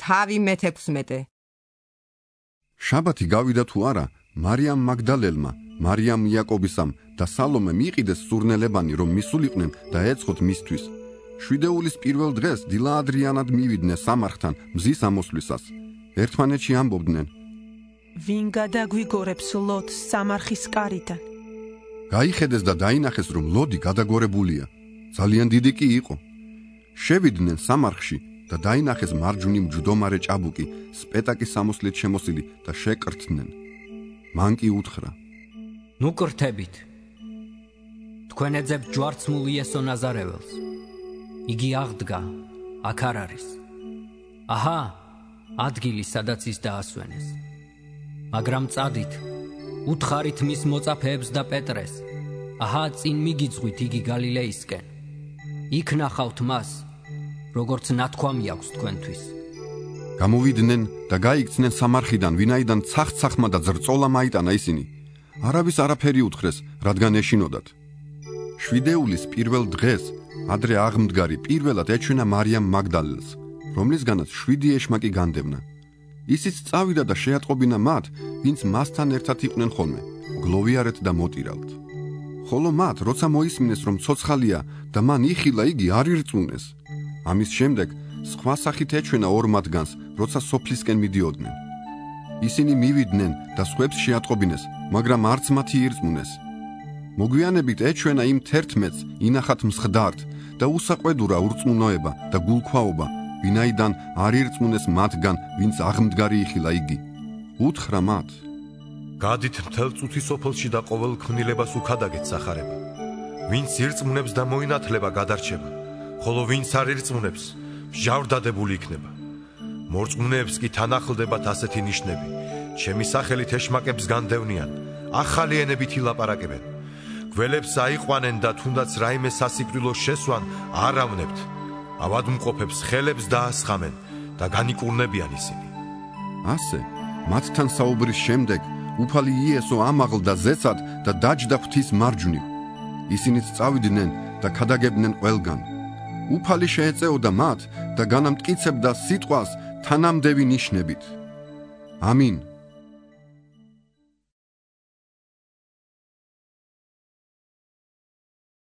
თავი მე-16. შაბათი გავიდა თუ არა, მარიამ მაგდალელმა, მარიამ იაკობისამ და სალომემ იყიდეს სურნელებანი, რომ მისულიყვნენ და ეცხოთ მისთვის. შვიდეულის პირველ დღეს დილა-ადრიანად მივიდნენ სამარხთან მზის ამოსვლისას. ერთმანეთში ამბობდნენ: ვინ გადაგვიგორებს ლოტს სამარხის კარიდან? გაიხედეს და დაინახეს, რომ ლოდი გადაგორებულია. ძალიან დიდი კი იყო. შევიდნენ სამარხში და დაინახეს მარჯვნივ მჯდომარე ჭაბუკი, სპეტაკის სამოსლით შემოსილი და შეკრთდნენ. მან კი უთხრა: ნუ კრთებით. თქვენ ეძებთ ჯვარცმულ იესო ნაზარეველს. იგი აღდგა, აქ არ არის. აჰა, ადგილი, სადაც ის დაასვენეს. მაგრამ წადით, უთხარით მის მოწაფეებს და პეტრეს. აჰა, წინ მიგიძღვით იგი გალილეისკენ. იქ ნახავთ მას, როგორც ნათქვამი აქვს თქვენთვის. გამოვიდნენ და გაიქცნენ სამარხიდან, ვინაიდან ცახ-ცახმა და ძრწოლა მაიტანა ისინი. არავის არაფერი უთხრეს, რადგან ეშინოდათ. შვიდეულის პირველ დღეს ადრე აღმდგარი პირველად ეჩვენა მარიამ მაგდალელს, რომლისგანაც 7 ეშმაკი განდევნა. ისიც წავიდა და შეატყობინა მათ, ვინც მასთან ერთად იყვნენ ხოლმე, გლოვიარეთ და მოტირალთ. ხოლო მათ, როცა მოისმინეს, რომ ცოცხალია და მან იხილა იგი, არ ირწმუნეს. ამის შემდეგ სხვა სახით ეჩვენა 2 მათგანს, როცა სოფლისკენ მიდიოდნენ. ისინი მივიდნენ და სხვებს შეატყობინეს, მაგრამ არც მათი ირწმუნეს. მოგვიანებით ეჩვენა იმ 11-ს ინახათ მსხდართ და უსაყვედურა ურწმუნოება და გულქვაობა, ვინაიდან არ ირწმუნეს მათგან, ვინც აღმდგარი იხილა იგი. უთხრა მათ: გადით მთელ წუთი სოფელში და ყოველ ქმნილებას უქადაგეთ სახარება. ვინც ირწმუნებს და მოინათლება, გადარჩება, ხოლო ვინც არ ირწმუნებს, მჟავრდადებული იქნება. მორწმუნეებს კი თანახლდებათ ასეთი ნიშნები: ჩემი სახელით ეშმაკებს განდევნიან, ახალი ენებით ილაპარაკებენ, გველებს აიყვანენ და თუნდაც რაიმე სასიკვდილო შესვან არ ავნებთ, ავადმყოფებს ხელებს დაასხამენ და განიკურნებიან ისინი. ასე, მათთან საუბრის შემდეგ უფალი იესო ამაღლდა ზეცად და დაჯდა ღვთის მარჯვნივ. ისინიც წავიდნენ და ქადაგებდნენ ყველგან. უფალი შეეწეოდა მათ და განამტკიცებდა სიტყვას თანამდევი ნიშნებით. ამინ.